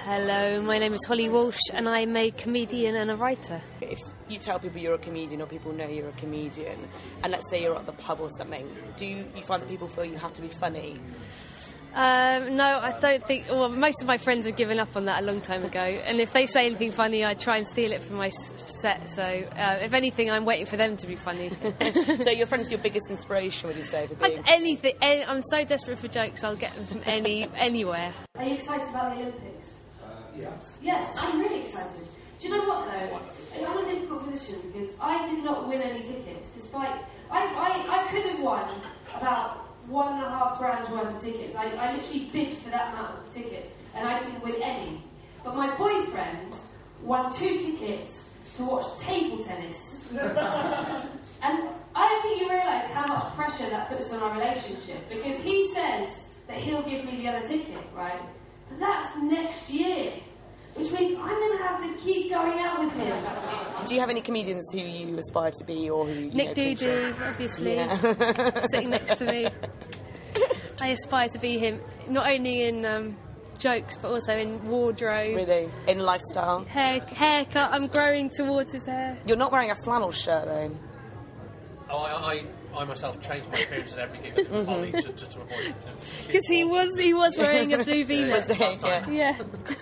Hello, my name is Holly Walsh and I'm a comedian and a writer. If you tell people you're a comedian or people know you're a comedian, and let's say you're at the pub or something, do you find that people feel you have to be funny? No, I don't think... Well, most of my friends have given up on that a long time ago, and if they say anything funny, I try and steal it from my set, so if anything, I'm waiting for them to be funny. So your friend's your biggest inspiration, would you say, for being... Anything. I'm so desperate for jokes, I'll get them from anywhere. Are you excited about the Olympics? Yeah. Yeah, I'm really excited. Do you know what, though? I'm in a difficult position because I did not win any tickets, despite... I could have won about $1.5 grand worth of tickets. I literally bid for that amount of tickets and I didn't win any. But my boyfriend won 2 tickets to watch table tennis. And I don't think you realise how much pressure that puts on our relationship, because he says that he'll give me the other ticket, right? But that's next year, which means I'm going to have to keep going out with him. Do you have any comedians who you aspire to be, or who Nick Doody, obviously, sitting next to me. I aspire to be him, not only in jokes, but also in wardrobe. Really? In lifestyle? Haircut, I'm growing towards his hair. You're not wearing a flannel shirt, though. Oh, I myself changed my appearance and everything with Holly just to avoid it. Because he was wearing a blue V-neck. Yeah.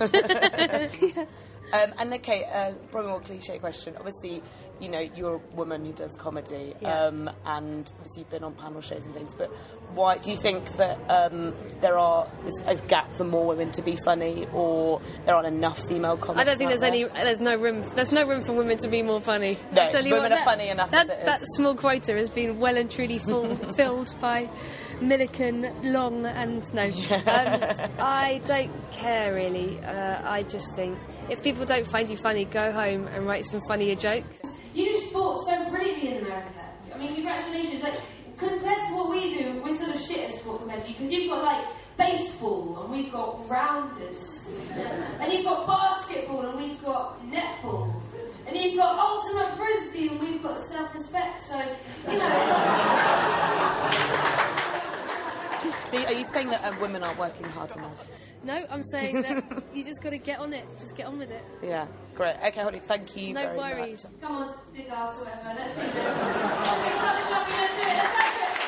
And okay, probably more cliche question. Obviously, you know, you're a woman who does comedy, and obviously you've been on panel shows and things. But why do you think that there's a gap for more women to be funny, or there aren't enough female comics? I don't think there's no room for women to be more funny. No, women are funny enough. That small quota has been well and truly filled by Milliken, Long, and no. I don't care really. I just think if people don't find you funny, go home and write some funnier jokes. You do sports so brilliantly in America. I mean, congratulations. Like, compared to what we do, we're sort of shit at sport compared to you, because you've got like baseball and we've got rounders, and you've got basketball and we've got netball, and you've got ultimate frisbee and we've got self-respect. So, you know. So are you saying that women aren't working hard enough? No, I'm saying that you just got to get on it. Just get on with it. Yeah, great. Okay, Holly, thank you very much. No worries. Come on, dig ass or whatever. Let's do this. Let's do it.